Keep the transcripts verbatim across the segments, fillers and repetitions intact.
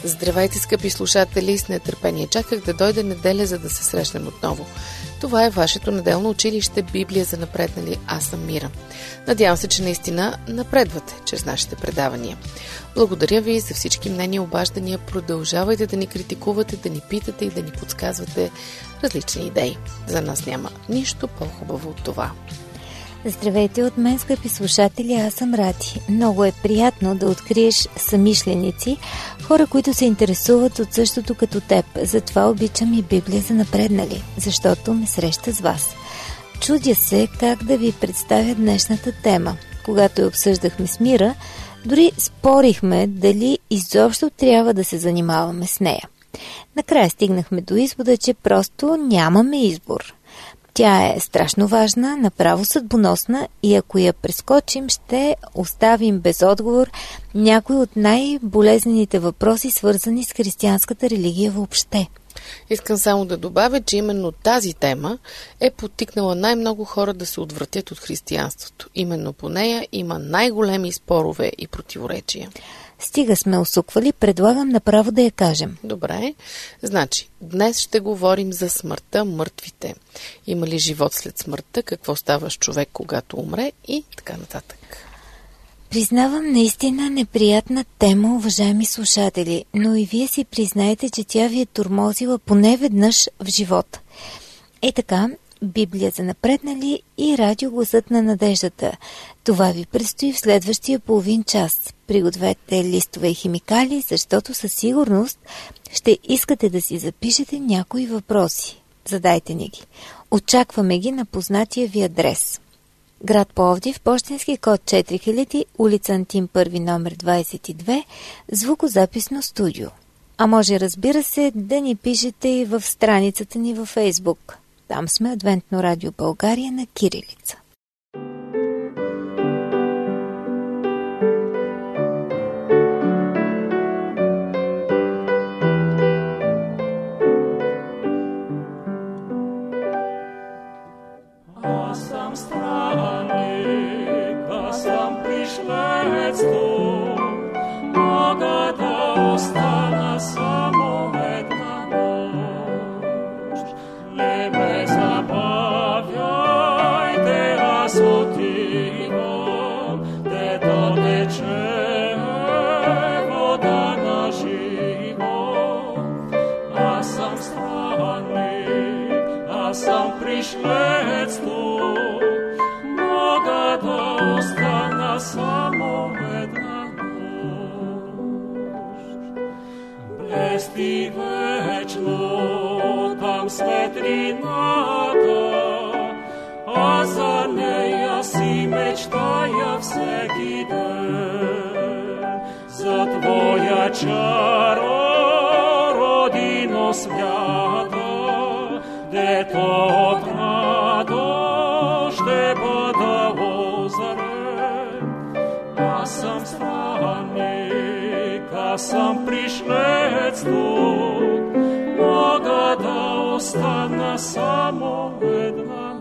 Здравейте, скъпи слушатели! С нетърпение чаках да дойде неделя, за да се срещнем отново. Това е вашето неделно училище Библия за напреднали. Аз съм Мира. Надявам се, че наистина напредвате чрез нашите предавания. Благодаря ви за всички мнения и обаждания. Продължавайте да ни критикувате, да ни питате и да ни подсказвате различни идеи. За нас няма нищо по-хубаво от това. Здравейте от мен, скъпи слушатели, аз съм Ради. Много е приятно да откриеш съмишленици, хора, които се интересуват от същото като теб. Затова обичам и Библия за напреднали, защото ме среща с вас. Чудя се как да ви представя днешната тема. Когато я обсъждахме с Мира, дори спорихме дали изобщо трябва да се занимаваме с нея. Накрая стигнахме до извода, че просто нямаме избор. Тя е страшно важна, направо съдбоносна и ако я прескочим, ще оставим без отговор някои от най-болезнените въпроси, свързани с християнската религия въобще. Искам само да добавя, че именно тази тема е подтикнала най-много хора да се отвратят от християнството. Именно по нея има най-големи спорове и противоречия. Стига сме усуквали, предлагам направо да я кажем. Добре, значи, днес ще говорим за смъртта, мъртвите. Има ли живот след смъртта, какво става с човек, когато умре и така нататък. Признавам наистина неприятна тема, уважаеми слушатели, но и вие си признаете, че тя ви е тормозила поне веднъж в живота. Е така, Библия за напреднали и радио Гласът на надеждата. Това ви предстои в следващия половин час. Пригответе листове и химикали, защото със сигурност ще искате да си запишете някои въпроси. Задайте ни ги. Очакваме ги на познатия ви адрес. Град Пловдив, пощенски код четири хиляди, улица Антим първи, номер двадесет и две, звукозаписно студио. А може, разбира се, да ни пишете и в страницата ни във Фейсбук. Там сме Адвентно радио България на кирилица. Аз съм странник, аз съм пришлец тук, мога да остана само една нощ. Не ме забавяйте, аз отивам, дето тече вода на живот. Аз съм странник, аз съм пришлец тук, мога да остана само една нощ. Блести вечно там светлината, а за нея си мечтая всеки ден. За твоя чаро, родино свята, дето от радост ще бъда озарен. Аз съм странник, аз съм пришлец тук, мога да остана само една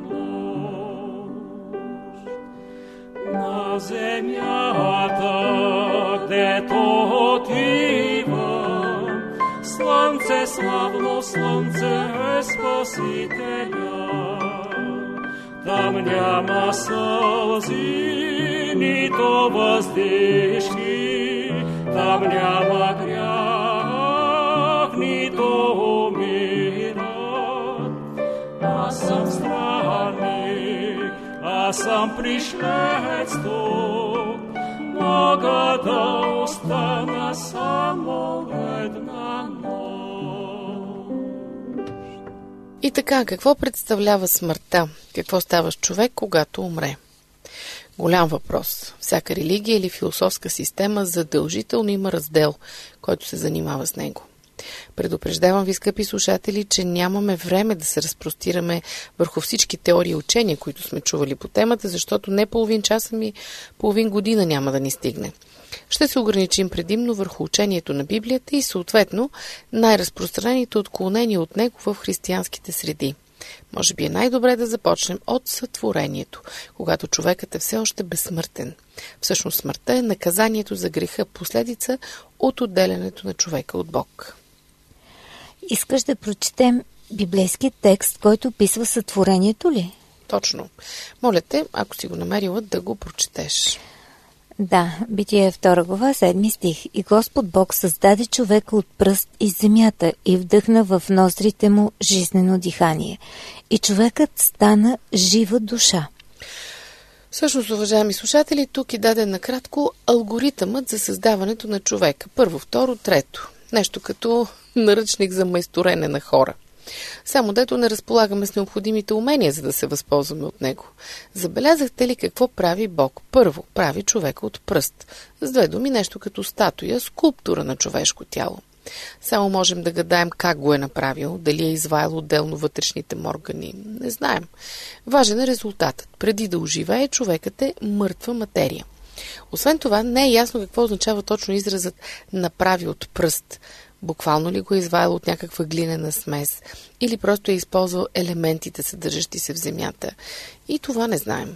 нощ. На земята, дето отивам, слънце, славно слънце е Спасителя. Там няма сълзи, нито въздишки, там няма грях, нито умират. Аз съм странник, аз съм пришлец тук, мога да остана само една нощ. И така, какво представлява смъртта? Какво става с човек, когато умре? Голям въпрос. Всяка религия или философска система задължително има раздел, който се занимава с него. Предупреждавам ви, скъпи слушатели, че нямаме време да се разпростираме върху всички теории и учения, които сме чували по темата, защото не половин часа ми, половин година няма да ни стигне. Ще се ограничим предимно върху учението на Библията и съответно най-разпространените отклонения от него в християнските среди. Може би е най-добре да започнем от сътворението, когато човекът е все още безсмъртен. Всъщност смъртта е наказанието за греха, последица от отделянето на човека от Бог. Искаш да прочетем библейския текст, който описва сътворението ли? Точно. Моля те, ако си го намерила, да го прочетеш. Да, Битие втора глава, седми стих. И Господ Бог създаде човека от пръст из земята и вдъхна в ноздрите му жизнено дихание. И човекът стана жива душа. Всъщност, уважаеми слушатели, тук е даден накратко алгоритъмът за създаването на човека. Първо, второ, трето. Нещо като наръчник за майсторене на хора. Само дето не разполагаме с необходимите умения, за да се възползваме от него. Забелязахте ли какво прави Бог? Първо, прави човека от пръст. С две думи, нещо като статуя, скулптура на човешко тяло. Само можем да гадаем как го е направил, дали е изваял отделно вътрешните му органи. Не знаем. Важен е резултатът. Преди да оживее, човекът е мъртва материя. Освен това, не е ясно какво означава точно изразът «направи от пръст». Буквално ли го е изваял от някаква глинена смес или просто е използвал елементите, съдържащи се в земята. И това не знаем.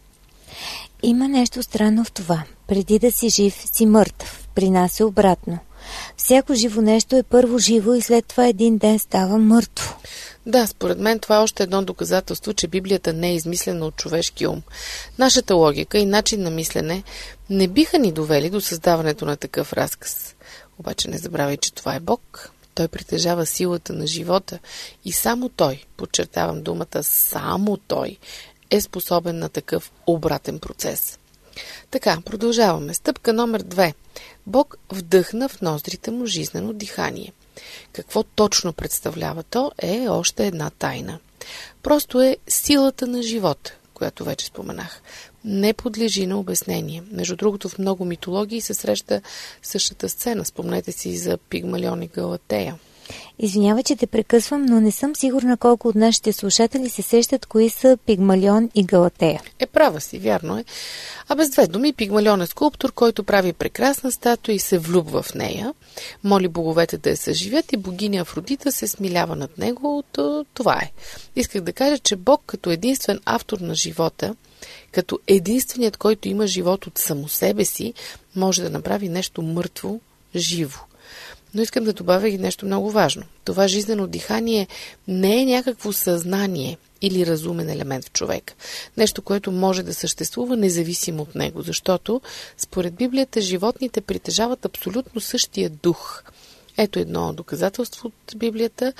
Има нещо странно в това. Преди да си жив, си мъртъв. При нас е обратно. Всяко живо нещо е първо живо и след това един ден става мъртво. Да, според мен това е още едно доказателство, че Библията не е измислена от човешки ум. Нашата логика и начин на мислене не биха ни довели до създаването на такъв разказ. Обаче не забравяй, че това е Бог. Той притежава силата на живота и само Той, подчертавам думата, само Той е способен на такъв обратен процес. Така, продължаваме. Стъпка номер две. Бог вдъхна в ноздрите му жизнено дихание. Какво точно представлява то е още една тайна. Просто е силата на живота, която вече споменах. Не подлежи на обяснение. Между другото, в много митологии се среща същата сцена. Спомнете си за Пигмалион и Галатея. Извинявай, че те прекъсвам, но не съм сигурна колко от нашите слушатели се сещат кои са Пигмалион и Галатея. Е, права си, вярно е. А без две думи, Пигмалион е скулптор, който прави прекрасна статуя и се влюбва в нея. Моли боговете да я съживят и богиня Афродита се смилява над него. Това е. Исках да кажа, че Бог като единствен автор на живота, като единственият, който има живот от само себе си, може да направи нещо мъртво живо. Но искам да добавя и нещо много важно. Това жизнено дихание не е някакво съзнание или разумен елемент в човек. Нещо, което може да съществува независимо от него, защото според Библията животните притежават абсолютно същия дух. Ето едно доказателство от Библията.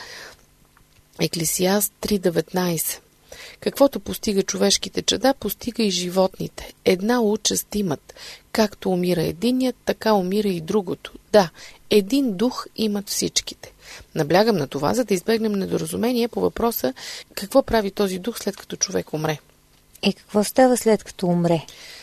Еклесиаст три деветнайсет. Каквото постига човешките чада, постига и животните. Една участ имат. Както умира единият, така умира и другото. Да, един дух имат всичките. Наблягам на това, за да избегнем недоразумение по въпроса какво прави този дух след като човек умре. И какво става след като умре?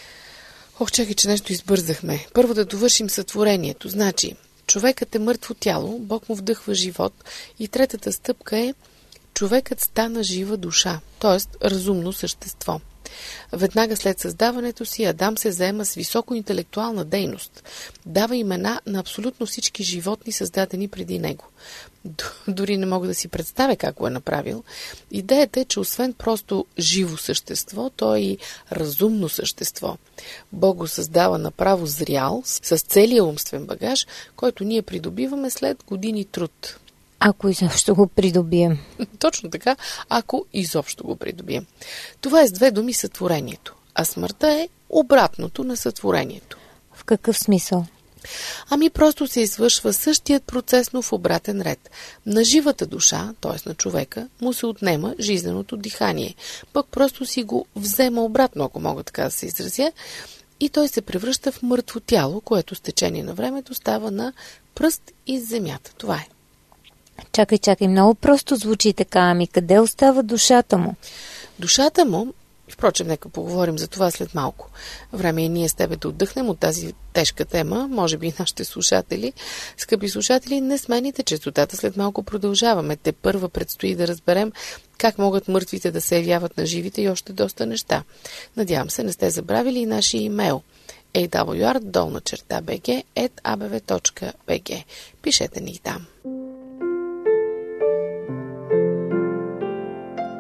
Ох, чакай, че нещо избързахме. Първо да довършим сътворението. Значи, човекът е мъртво тяло, Бог му вдъхва живот и третата стъпка е човекът стана жива душа, т.е. разумно същество. Веднага след създаването си Адам се заема с високоинтелектуална дейност. Дава имена на абсолютно всички животни, създадени преди него. Дори не мога да си представя как го е направил. Идеята е, че освен просто живо същество, то е и разумно същество. Бог го създава направо зрял, с целия умствен багаж, който ние придобиваме след години труд. Ако изобщо го придобием. Точно така, ако изобщо го придобием. Това е с две думи сътворението, а смъртта е обратното на сътворението. В какъв смисъл? Ами просто се извършва същият процес, но в обратен ред. На живата душа, т.е. на човека, му се отнема жизненото дихание. Пък просто си го взема обратно, ако мога така да се изразя, и той се превръща в мъртво тяло, което с течение на времето става на пръст из земята. Това е. Чакай, чакай, много просто звучи така, ами къде остава душата му? Душата му, впрочем, нека поговорим за това след малко. Време и ние с тебе да отдъхнем от тази тежка тема, може би и нашите слушатели. Скъпи слушатели, не смените честотата, след малко продължаваме. Те първа предстои да разберем как могат мъртвите да се явяват на живите и още доста неща. Надявам се, не сте забравили и нашия имейл ей дабъл ю ар долна черта би джи ет а бе ве точка би джи. Пишете ни и там.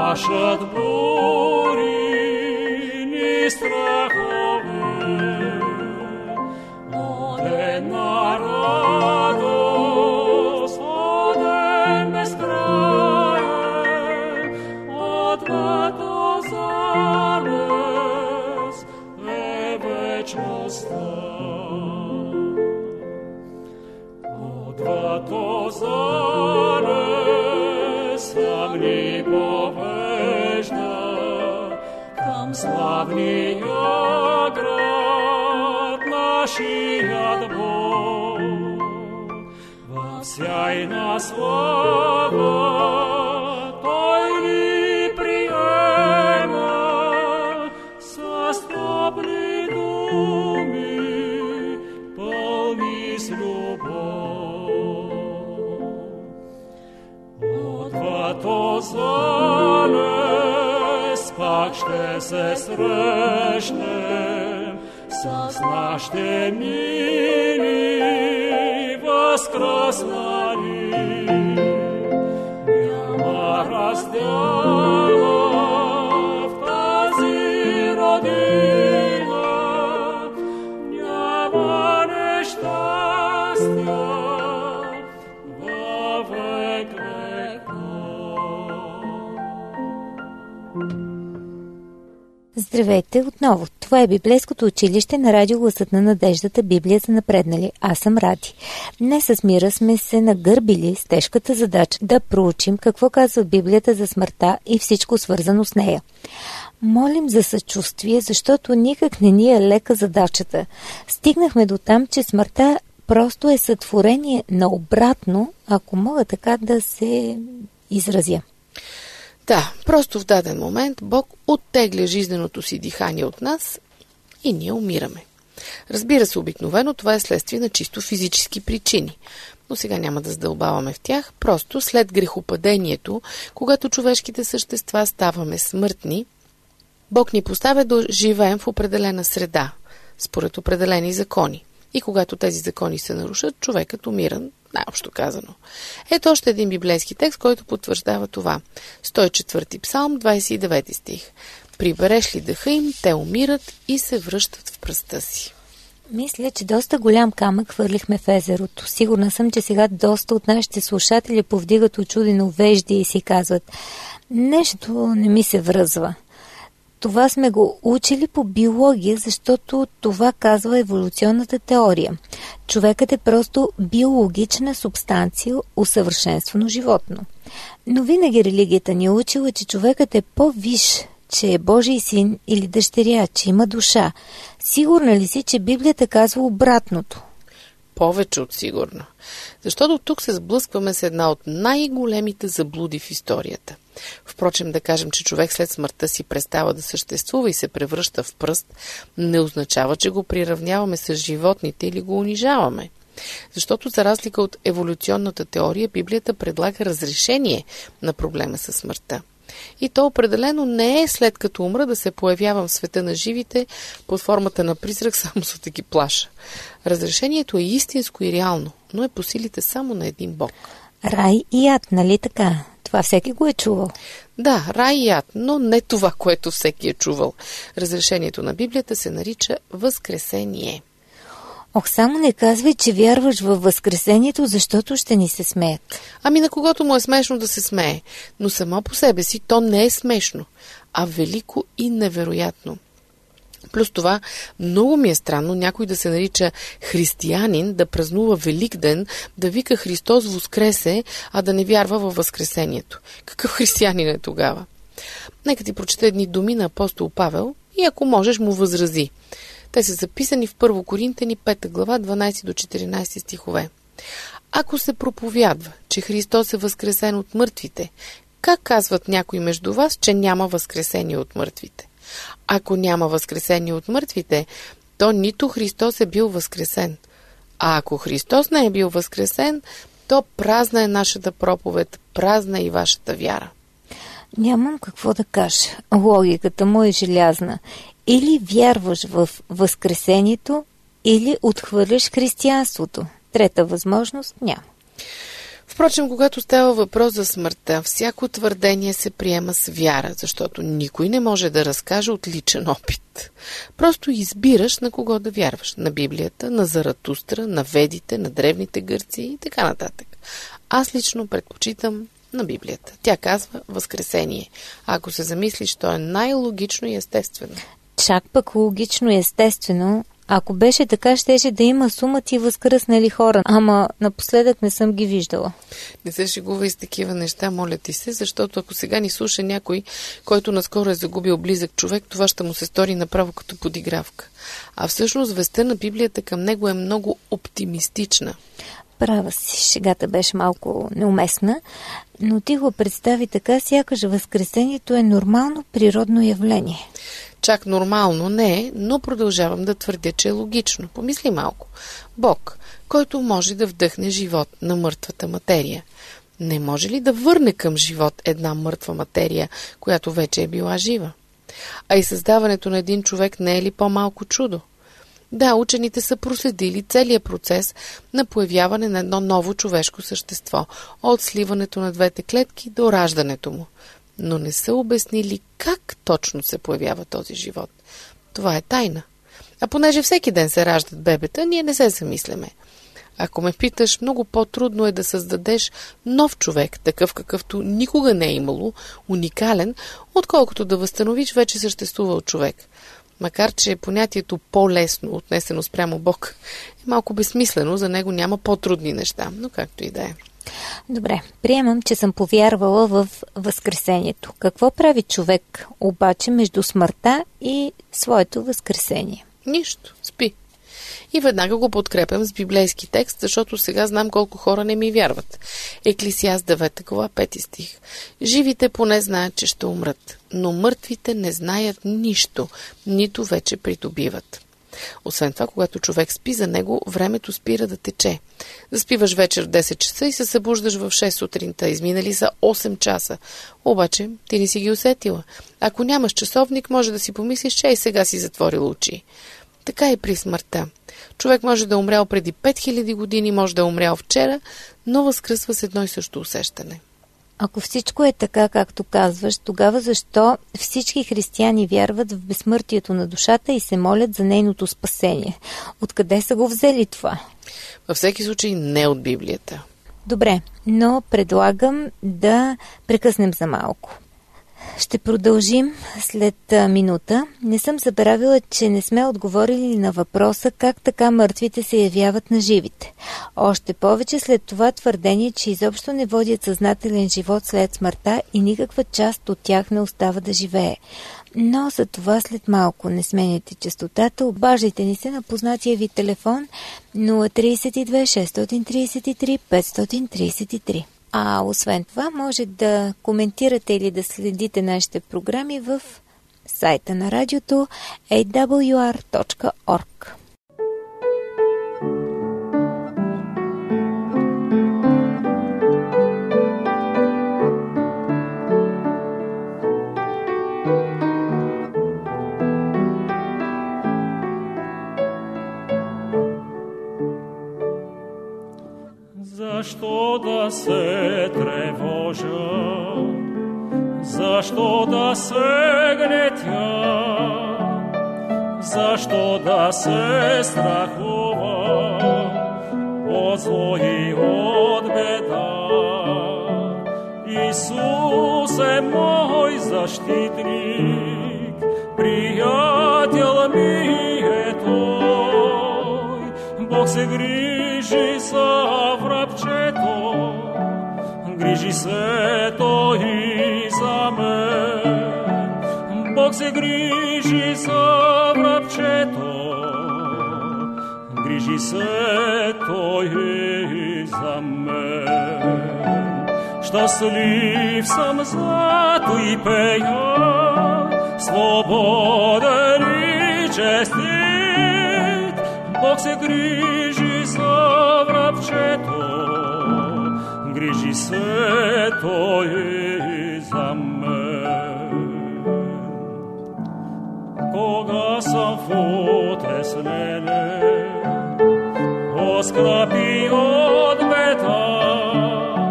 плашат бури ни страхове, но една радост, оден безкраен, отвъдно залез е вечността. Отвъдно залез там ни повежда към славния град нашият Бог. Във сяйна слава Той ни приема с топли думи, пълни с любов. Отвъдно залез пак ще се срещнем с нашите мили възкръснали. Няма раздяла в тази родина, няма нещастия във век веков. Здравейте отново! Това е Библейското училище на радио Гласът на надеждата, Библия за напреднали. Аз съм Ради. Днес с Мира сме се нагърбили с тежката задача да проучим какво казва Библията за смъртта и всичко свързано с нея. Молим за съчувствие, защото никак не ни е лека задачата. Стигнахме до там, че смъртта просто е сътворение на обратно, ако мога така да се изразя. Да, просто в даден момент Бог оттегля жизненото си дихание от нас и ние умираме. Разбира се, обикновено това е следствие на чисто физически причини, но сега няма да задълбаваме в тях. Просто след грехопадението, когато човешките същества ставаме смъртни, Бог ни поставя да живеем в определена среда, според определени закони. И когато тези закони се нарушат, човекът умира, най-общо казано. Ето още един библейски текст, който потвърждава това. сто и четвърти псалм, двадесет и девети стих. Прибереш ли дъха им, те умират и се връщат в пръста си. Мисля, че доста голям камък хвърлихме в езерото. Сигурна съм, че сега доста от нашите слушатели повдигат очудено вежди и си казват: нещо не ми се връзва. Това сме го учили по биология, защото това казва еволюционната теория. Човекът е просто биологична субстанция, усъвършенствано животно. Но винаги религията ни е учила, че човекът е по-висш, че е Божий син или дъщеря, че има душа. Сигурна ли си, че Библията казва обратното? Повече от сигурно. Защото тук се сблъскваме с една от най-големите заблуди в историята. Впрочем, да кажем, че човек след смъртта си престава да съществува и се превръща в пръст, не означава, че го приравняваме с животните или го унижаваме. Защото за разлика от еволюционната теория, Библията предлага разрешение на проблема със смъртта. И то определено не е след като умра да се появявам в света на живите под формата на призрак, само за да ги плаша. Разрешението е истинско и реално, но е по силите само на един Бог. Рай и ад, нали така? Това всеки го е чувал. Да, рай и ад, но не това, което всеки е чувал. Разрешението на Библията се нарича възкресение. Ох, само не казвай, че вярваш във възкресението, защото ще ни се смеят. Ами на когото му е смешно да се смее, но само по себе си то не е смешно, а велико и невероятно. Плюс това, много ми е странно някой да се нарича християнин, да празнува Великден, да вика Христос воскресе, а да не вярва във възкресението. Какъв християнин е тогава? Нека ти прочета едни думи на апостол Павел и ако можеш му възрази. Те са записани в Първо Коринтяни, пета глава, дванадесети до четиринадесети стихове. Ако се проповядва, че Христос е възкресен от мъртвите, как казват някои между вас, че няма възкресение от мъртвите? Ако няма възкресение от мъртвите, то нито Христос е бил възкресен. А ако Христос не е бил възкресен, то празна е нашата проповед, празна е и вашата вяра. Нямам какво да кажа. Логиката му е желязна. Или вярваш в възкресението, или отхвърляш християнството. Трета възможност няма. Впрочем, когато става въпрос за смъртта, всяко твърдение се приема с вяра, защото никой не може да разкаже от личен опит. Просто избираш на кого да вярваш. На Библията, на Заратустра, на ведите, на древните гърци и така нататък. Аз лично предпочитам на Библията. Тя казва възкресение. Ако се замислиш, то е най-логично и естествено. Чак пък логично и естествено. Ако беше така, щеше да има сумати възкръснали хора, ама напоследък не съм ги виждала. Не се шегувай с такива неща, моля ти се, защото ако сега ни слуша някой, който наскоро е загубил близък човек, това ще му се стори направо като подигравка. А всъщност вестта на Библията към него е много оптимистична. Права си, шегата беше малко неуместна, но ти го представи така, сякаш възкресението е нормално природно явление. Чак нормално не е, но продължавам да твърдя, че е логично. Помисли малко. Бог, който може да вдъхне живот на мъртвата материя, не може ли да върне към живот една мъртва материя, която вече е била жива? А и създаването на един човек не е ли по-малко чудо? Да, учените са проследили целият процес на появяване на едно ново човешко същество, от сливането на двете клетки до раждането му. Но не са обяснили как точно се появява този живот. Това е тайна. А понеже всеки ден се раждат бебета, ние не се замисляме. Ако ме питаш, много по-трудно е да създадеш нов човек, такъв какъвто никога не е имало, уникален, отколкото да възстановиш вече съществувал човек. Макар че понятието по-лесно, отнесено спрямо Бог, е малко безсмислено, за него няма по-трудни неща, но както и да е. Добре, приемам, че съм повярвала в възкресението. Какво прави човек обаче между смъртта и своето възкресение? Нищо, спи. И веднага го подкрепям с библейски текст, защото сега знам колко хора не ми вярват. Еклесиаст девета глава, пети стих. Живите поне знаят, че ще умрат, но мъртвите не знаят нищо, нито вече придобиват. Освен това, когато човек спи, за него времето спира да тече. Заспиваш вечер в десет часа и се събуждаш в шест сутринта. Изминали са осем часа. Обаче ти не си ги усетила. Ако нямаш часовник, може да си помислиш, че и сега си затворил очи. Така и при смъртта. Човек може да е умрял преди пет хиляди години, може да е умрял вчера, но възкръсва с едно и също усещане. Ако всичко е така, както казваш, тогава защо всички християни вярват в безсмъртието на душата и се молят за нейното спасение? Откъде са го взели това? Във всеки случай не от Библията. Добре, но предлагам да прекъснем за малко. Ще продължим след минута. Не съм забравила, че не сме отговорили на въпроса как така мъртвите се явяват на живите. Още повече след това твърдение, че изобщо не водят съзнателен живот след смъртта и никаква част от тях не остава да живее. Но за това след малко. Не сменяйте честотата, обаждайте ни се на познатия ви телефон нула три две шест три три пет три три. А освен това, може да коментирате или да следите нашите програми в сайта на радиото ей дабъл ю ар точка орг. Защо да се тревожа? Защо да се гнетя? Защо да се страхува от зло и от беда? Исус е мой защитник, приятел ми е Той. Бог се грижи за врабчето, грижи се Той и за мен. Бог се грижи за врабчето, грижи се Той и за мен. Щастлив съм, зато и пея, свободен и честит. Бог се грижи за врабчето, грижи се Той и за мен. Кога съм в утеснение, оскръпи от беда,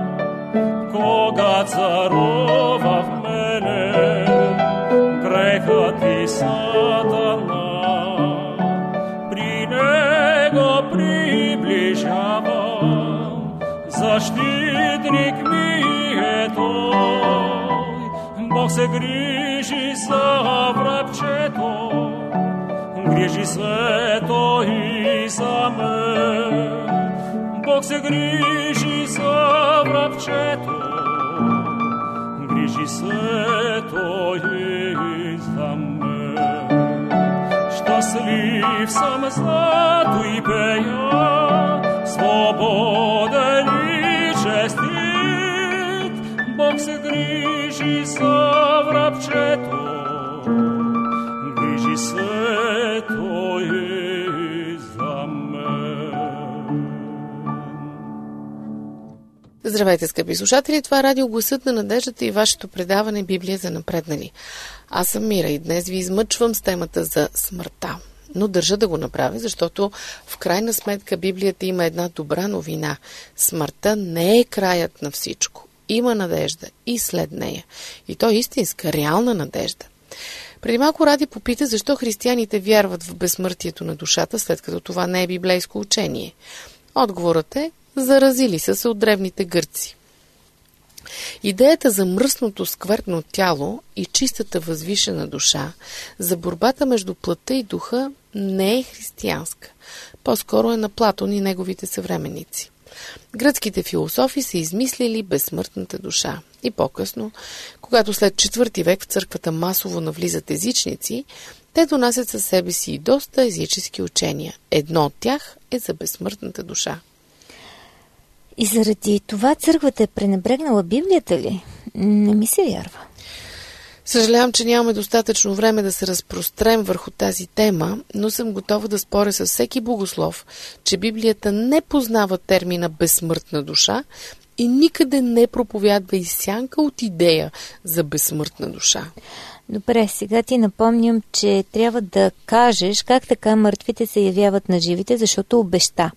Бога царува в мене, грехът и сатана. При него приближавам, защитник ми е той. Бог се грижи за врабчето, грижи се той и за мен. Бог се грижи за врабчето, грижи се той и за мен. Щастлив съм, зато и пея, свободен и честит. Бог се грижи за врабчето, грижи се той и за мен. Здравейте, скъпи слушатели! Това е радио Гласът на надеждата и вашето предаване Библия за напреднали. Аз съм Мира и днес ви измъчвам с темата за смъртта. Но държа да го направя, защото в крайна сметка Библията има една добра новина. Смъртта не е краят на всичко. Има надежда и след нея. И то е истинска, реална надежда. Преди малко Ради попита защо християните вярват в безсмъртието на душата, след като това не е библейско учение. Отговорът е: заразили са се от древните гърци. Идеята за мръсното скверно тяло и чистата възвишена душа, за борбата между плътта и духа, не е християнска. По-скоро е на Платон и неговите съвременници. Гръцките философи са измислили безсмъртната душа. И по-късно, когато след четвърти век в църквата масово навлизат езичници, те донасят със себе си и доста езически учения. Едно от тях е за безсмъртната душа. И заради това църквата е пренебрегнала Библията ли? Не ми се вярва. Съжалявам, че нямаме достатъчно време да се разпрострем върху тази тема, но съм готова да споря с всеки богослов, че Библията не познава термина безсмъртна душа и никъде не проповядва и сянка от идея за безсмъртна душа. Добре, сега ти напомням, че трябва да кажеш как така мъртвите се явяват на живите, защото обеща.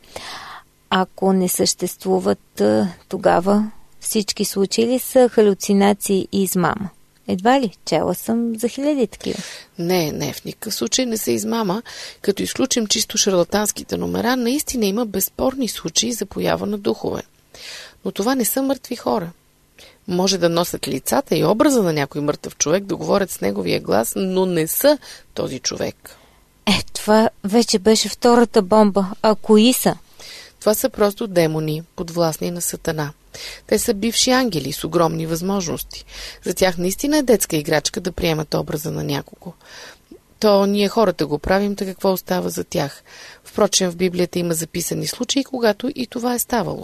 Ако не съществуват, тогава всички случаи ли са халюцинации и измама? Едва ли? Чела съм за хиляди такива. Не, не, в никакъв случай не са измама. Като изключим чисто шарлатанските номера, наистина има безспорни случаи за поява на духове. Но това не са мъртви хора. Може да носят лицата и образа на някой мъртъв човек, да говорят с неговия глас, но не са този човек. Е, това вече беше втората бомба. А кои са? Това са просто демони, подвластни на Сатана. Те са бивши ангели с огромни възможности. За тях наистина е детска играчка да приемат образа на някого. То ние хората го правим, така какво остава за тях. Впрочем, в Библията има записани случаи, когато и това е ставало.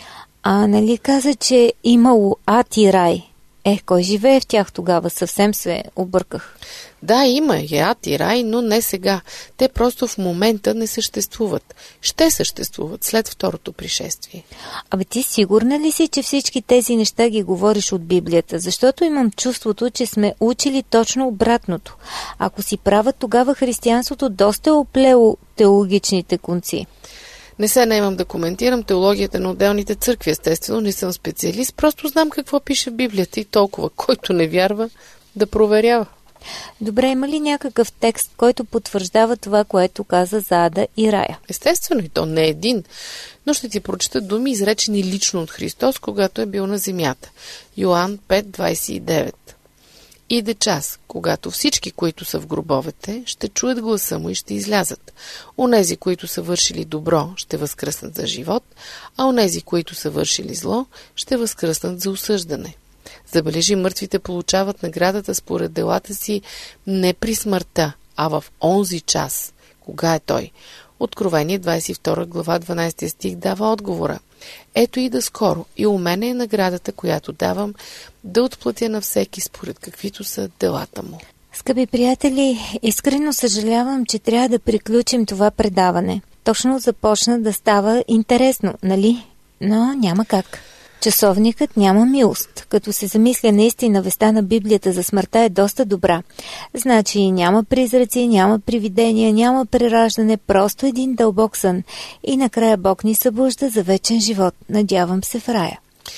А нали каза, че имало ад и рай? Е, кой живее в тях тогава? Съвсем се обърках. Да, има и ад и рай, но не сега. Те просто в момента не съществуват. Ще съществуват след второто пришествие. Абе ти сигурна ли си, че всички тези неща ги говориш от Библията? Защото имам чувството, че сме учили точно обратното. Ако си права, тогава християнството доста е оплело теологичните конци. Не се наемам да коментирам теологията на отделните църкви, естествено, не съм специалист, просто знам какво пише в Библията и толкова, който не вярва, да проверява. Добре, има ли някакъв текст, който потвърждава това, което каза за ада и рая? Естествено, и то не един, но ще ти прочета думи, изречени лично от Христос, когато е бил на земята. Йоан пет двайсет и девет. Иде час, когато всички, които са в гробовете, ще чуят гласа му и ще излязат. Онези, които са вършили добро, ще възкръснат за живот, а онези, които са вършили зло, ще възкръснат за осъждане. Забележи, мъртвите получават наградата според делата си не при смъртта, а в онзи час. Кога е той? Откровение двайсет и втора глава дванайсети стих дава отговора. Ето и да скоро, и у мене е наградата, която давам, да отплатя на всеки според каквито са делата му. Скъпи приятели, искрено съжалявам, че трябва да приключим това предаване. Точно започна да става интересно, нали? Но няма как. Часовникът няма милост. Като се замисля, наистина веста на Библията за смъртта е доста добра. Значи няма призраци, няма привидения, няма прераждане, просто един дълбок сън. И накрая Бог ни събужда за вечен живот. Надявам се в рая.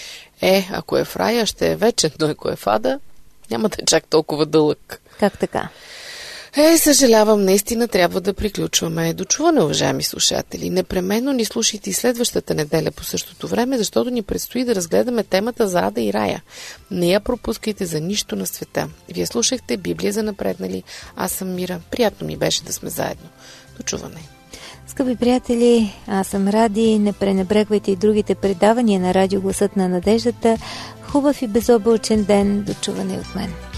Е, ако е в рая, ще е вечен, но ако е в ада, няма да е чак толкова дълъг. Как така? Е, съжалявам, наистина трябва да приключваме. До чуване, уважаеми слушатели. Непременно ни слушайте и следващата неделя по същото време, защото ни предстои да разгледаме темата за ада и рая. Не я пропускайте за нищо на света. Вие слушахте Библия за напреднали. Аз съм Мира. Приятно ми беше да сме заедно. До чуване. Скъпи приятели, аз съм Ради. Не пренебрегвайте и другите предавания на Радио Гласът на надеждата. Хубав и безоблачен ден. До чуване от мен.